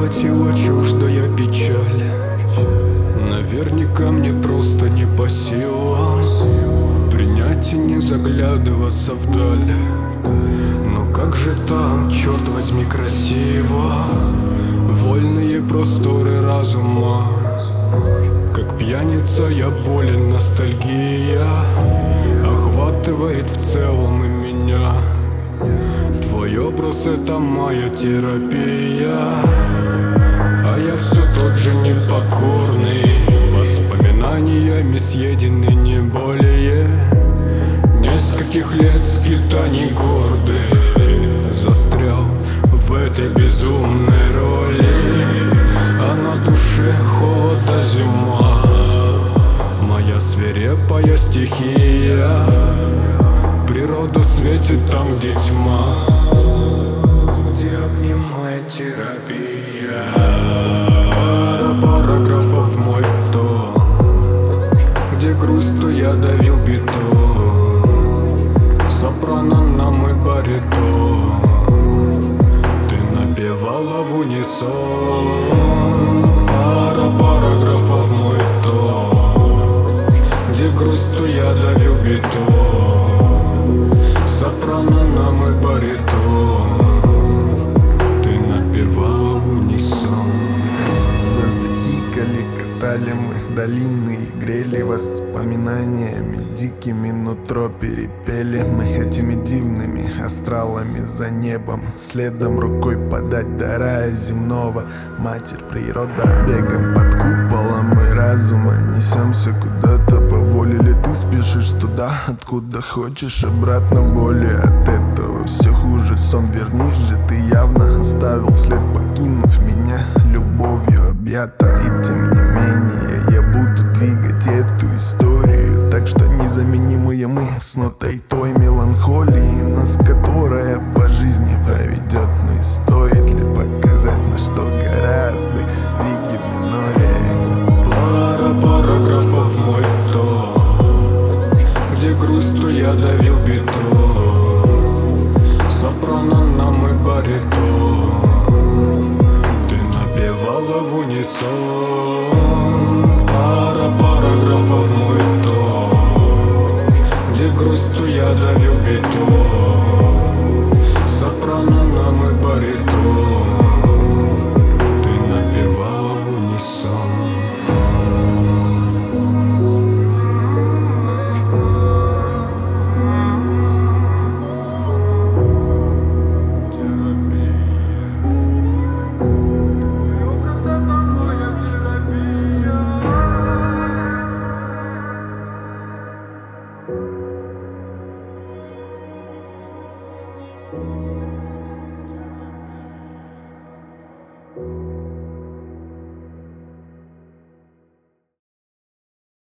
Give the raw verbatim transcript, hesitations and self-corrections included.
охватила чуждая печаль. Наверняка мне просто не по силам принять и не заглядываться вдаль. Но как же там, черт возьми, красиво, вольные просторы разума. Как пьяница я болен, ностальгия охватывает в целом и меня. Твой образ — это моя терапия, а я все тот же непокорный, воспоминаниями съеденный не более нескольких лет скитаний гордых. Застрял в этой безумной роли, а на душе холода зима. Моя свирепая стихия, природа светит там, где тьма, где обнимает терапия. Пара параграфов в мой тон, где грустью я давил бетон, сопрано нам и баритон. Ты напевала в унисон. Пара параграфов в мой тон, где грустью я давил бетон, сопрано нам и баритон. Ты напевала в унисон. Звезды тикали, катали мы долины и грели воспоминаниями дикими, нутро перепели мы этими дивными астралами за небом. Следом рукой подать до рая земного, Матерь природа. Бегаем под куполом и разума, несемся куда-то по воле ли ты спешишь туда, откуда хочешь, обратно более от этого все хуже. Сон вернись же, ты явно оставил след, покинув меня любовью объята. И тем не менее я буду двигать эту историю, так что незаменимые мы с нотой той меланхолии, нас которая по жизни проведет. Но и стоит ли показать, на что гораздо двиги в миноре. Пара параграфов в мой тон, где грустью я давил бетон, сопрано нам и баритон. Ты напевала в унисон. Пара параграфов в мой тон, где грустью я давил бетон, сопрано нам и баритон. Ты напевала в унисон. Thank you.